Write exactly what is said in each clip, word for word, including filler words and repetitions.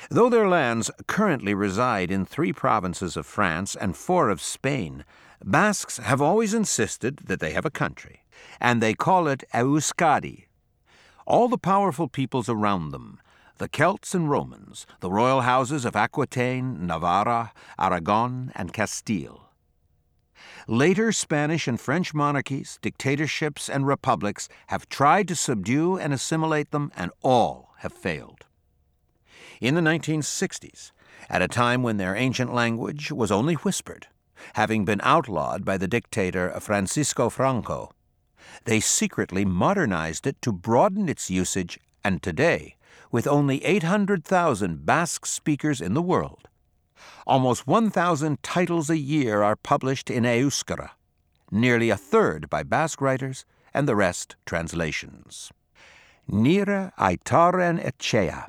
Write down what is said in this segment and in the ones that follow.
Though their lands currently reside in three provinces of France and four of Spain, Basques have always insisted that they have a country, and they call it Euskadi. All the powerful peoples around them, the Celts and Romans, the royal houses of Aquitaine, Navarra, Aragon, and Castile. Later Spanish and French monarchies, dictatorships, and republics have tried to subdue and assimilate them, and all have failed. In the nineteen sixties, at a time when their ancient language was only whispered, having been outlawed by the dictator Francisco Franco, they secretly modernized it to broaden its usage, and today, with only eight hundred thousand Basque speakers in the world, almost one thousand titles a year are published in Euskara, nearly a third by Basque writers and the rest translations. Nire aitaren etxea,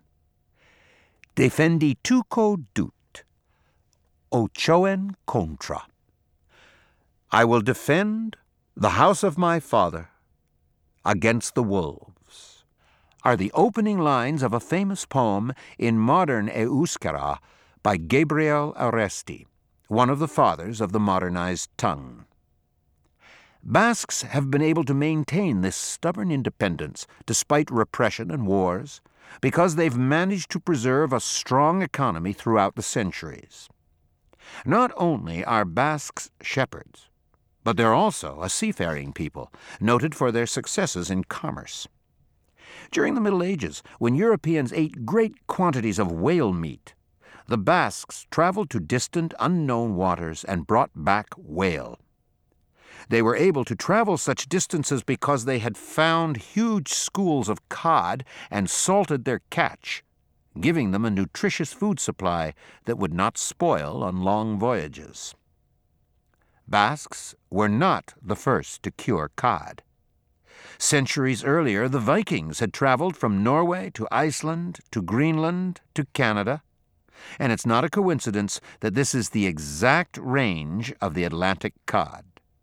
defendituko dut, ochoen contra. I will defend the house of my father against the wolves, are the opening lines of a famous poem in modern Euskara by Gabriel Aresti, one of the fathers of the modernized tongue. Basques have been able to maintain this stubborn independence despite repression and wars because they've managed to preserve a strong economy throughout the centuries. Not only are Basques shepherds, but they're also a seafaring people, noted for their successes in commerce. During the Middle Ages, when Europeans ate great quantities of whale meat, the Basques traveled to distant, unknown waters and brought back whale. They were able to travel such distances because they had found huge schools of cod and salted their catch, giving them a nutritious food supply that would not spoil on long voyages. Basques were not the first to cure cod. Centuries earlier, the Vikings had traveled from Norway to Iceland to Greenland to Canada, and it's not a coincidence that this is the exact range of the Atlantic cod.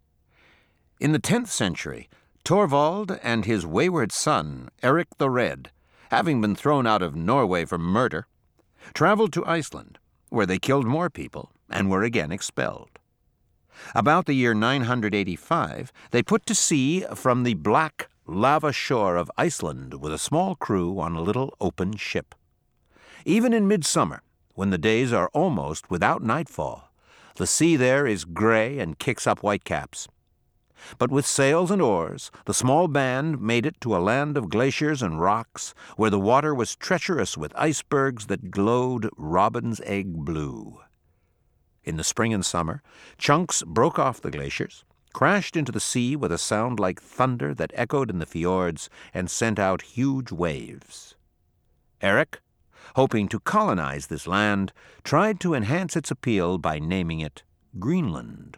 In the tenth century, Torvald and his wayward son, Eric the Red, having been thrown out of Norway for murder, traveled to Iceland, where they killed more people and were again expelled. About the year nine hundred eighty-five, they put to sea from the black lava shore of Iceland with a small crew on a little open ship. Even in midsummer, when the days are almost without nightfall, the sea there is gray and kicks up whitecaps. But with sails and oars, the small band made it to a land of glaciers and rocks, where the water was treacherous with icebergs that glowed robin's egg blue. In the spring and summer, chunks broke off the glaciers, crashed into the sea with a sound like thunder that echoed in the fjords and sent out huge waves. Eric, hoping to colonize this land, tried to enhance its appeal by naming it Greenland.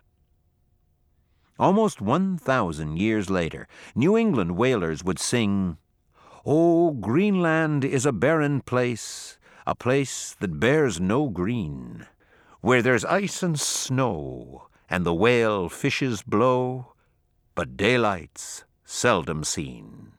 Almost one thousand years later, New England whalers would sing, "Oh, Greenland is a barren place, a place that bears no green, where there's ice and snow, and the whale fishes blow, but daylight's seldom seen."